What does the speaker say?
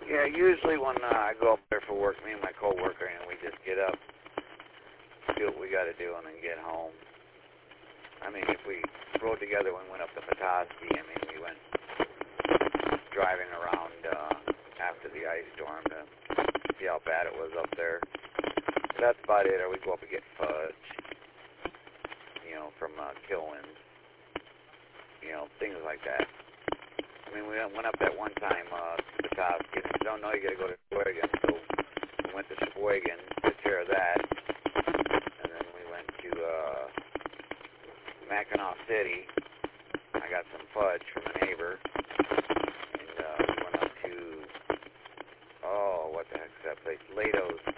Yeah, usually when I go up there for work, me and my co-worker, and we just get up, do what we got to do, and then get home. I mean, if we rode together when we went up to Petoskey, I mean, we went driving around after the ice storm to see how bad it was up there. That's about it. Or we go up and get fudge, you know, from Kilwins, you know, things like that. I mean, we went up that one time to Petoskey, and if you don't know, you got to go to Sheboygan. So we went to Sheboygan, took care of that, and then we went to Mackinac City. I got some fudge from a neighbor, and we went up to, oh, what the heck's that place? Lado's